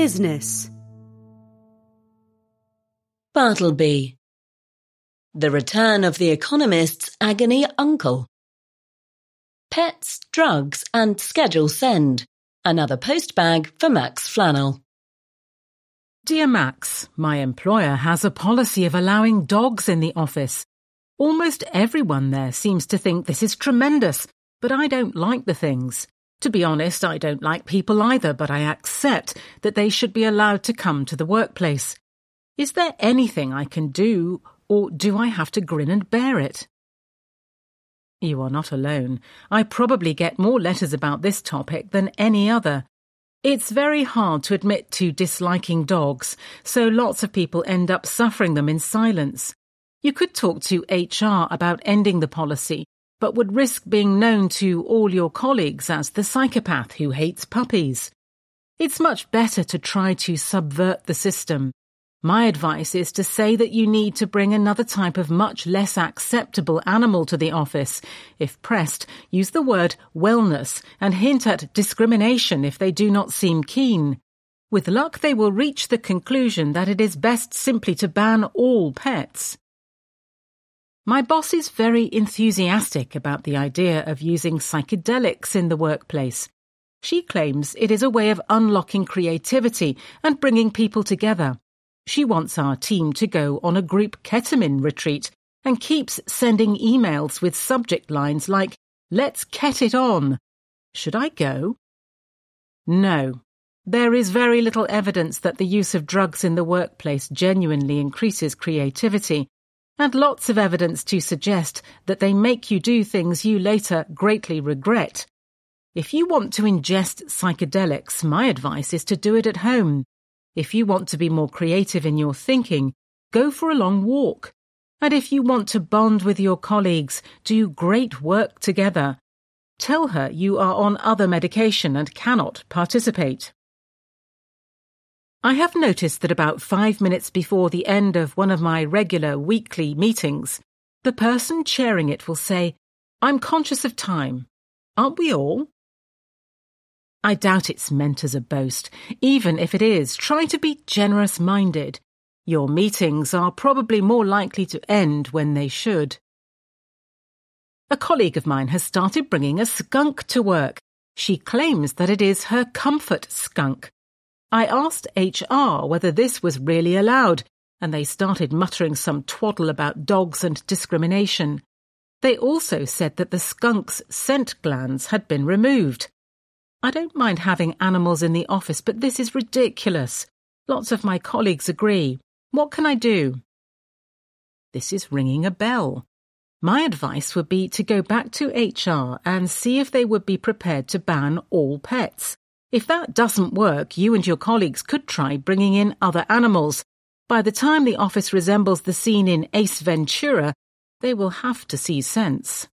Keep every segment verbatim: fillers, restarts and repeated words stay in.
business. Bartleby. The return of the economist's agony uncle. Pets, drugs and schedule send. Another postbag for Max Flannel. Dear Max, my employer has a policy of allowing dogs in the office. Almost everyone there seems to think this is tremendous, but I don't like the things. To be honest, I don't like people either, but I accept that they should be allowed to come to the workplace. Is there anything I can do, or do I have to grin and bear it? You are not alone. I probably get more letters about this topic than any other. It's very hard to admit to disliking dogs, so lots of people end up suffering them in silence. You could talk to H R about ending the policy, but would risk being known to all your colleagues as the psychopath who hates puppies. It's much better to try to subvert the system. My advice is to say that you need to bring another type of much less acceptable animal to the office. If pressed, use the word wellness and hint at discrimination if they do not seem keen. With luck, they will reach the conclusion that it is best simply to ban all pets. My boss is very enthusiastic about the idea of using psychedelics in the workplace. She claims it is a way of unlocking creativity and bringing people together. She wants our team to go on a group ketamine retreat and keeps sending emails with subject lines like, "Let's ket it on." Should I go? No. There is very little evidence that the use of drugs in the workplace genuinely increases creativity, and lots of evidence to suggest that they make you do things you later greatly regret. If you want to ingest psychedelics, my advice is to do it at home. If you want to be more creative in your thinking, go for a long walk. And if you want to bond with your colleagues, do great work together. Tell her you are on other medication and cannot participate. I have noticed that about five minutes before the end of one of my regular weekly meetings, the person chairing it will say, "I'm conscious of time. Aren't we all?" I doubt it's meant as a boast. Even if it is, try to be generous-minded. Your meetings are probably more likely to end when they should. A colleague of mine has started bringing a skunk to work. She claims that it is her comfort skunk. I asked H R whether this was really allowed, and they started muttering some twaddle about dogs and discrimination. They also said that the skunk's scent glands had been removed. I don't mind having animals in the office, but this is ridiculous. Lots of my colleagues agree. What can I do? This is ringing a bell. My advice would be to go back to H R and see if they would be prepared to ban all pets. If that doesn't work, you and your colleagues could try bringing in other animals. By the time the office resembles the scene in Ace Ventura, they will have to see sense.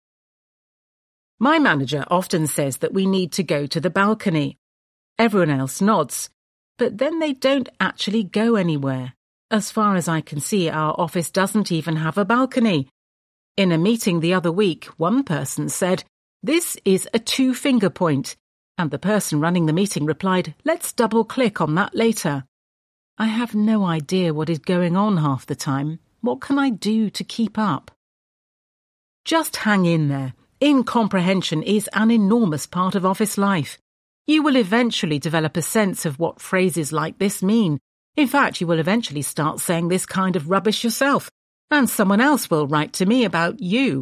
My manager often says that we need to go to the balcony. Everyone else nods, but then they don't actually go anywhere. As far as I can see, our office doesn't even have a balcony. In a meeting the other week, one person said, "This is a two-finger point," and the person running the meeting replied, "Let's double-click on that later." I have no idea what is going on half the time. What can I do to keep up? Just hang in there. Incomprehension is an enormous part of office life. You will eventually develop a sense of what phrases like this mean. In fact, you will eventually start saying this kind of rubbish yourself, and someone else will write to me about you.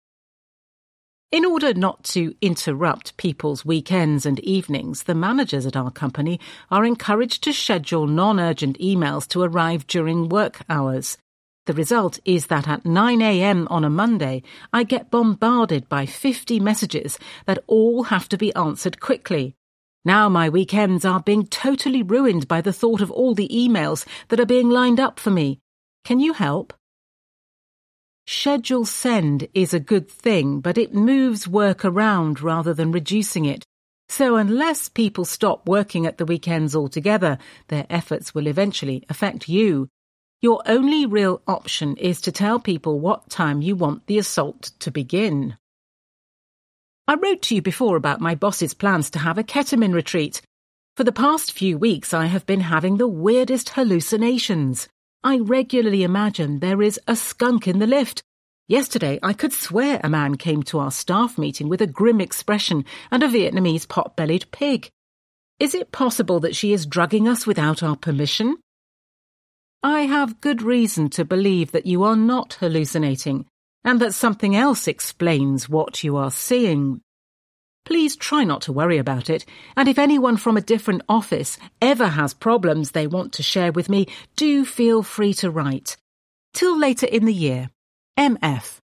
In order not to interrupt people's weekends and evenings, the managers at our company are encouraged to schedule non-urgent emails to arrive during work hours. The result is that at nine a m on a Monday, I get bombarded by fifty messages that all have to be answered quickly. Now my weekends are being totally ruined by the thought of all the emails that are being lined up for me. Can you help? Schedule send is a good thing, but it moves work around rather than reducing it. So unless people stop working at the weekends altogether, their efforts will eventually affect you. Your only real option is to tell people what time you want the assault to begin. I wrote to you before about my boss's plans to have a ketamine retreat. For the past few weeks I have been having the weirdest hallucinations. I regularly imagine there is a skunk in the lift. Yesterday I could swear a man came to our staff meeting with a grim expression and a Vietnamese pot-bellied pig. Is it possible that she is drugging us without our permission? I have good reason to believe that you are not hallucinating, and that something else explains what you are seeing. Please try not to worry about it, and if anyone from a different office ever has problems they want to share with me, do feel free to write. Till later in the year. M F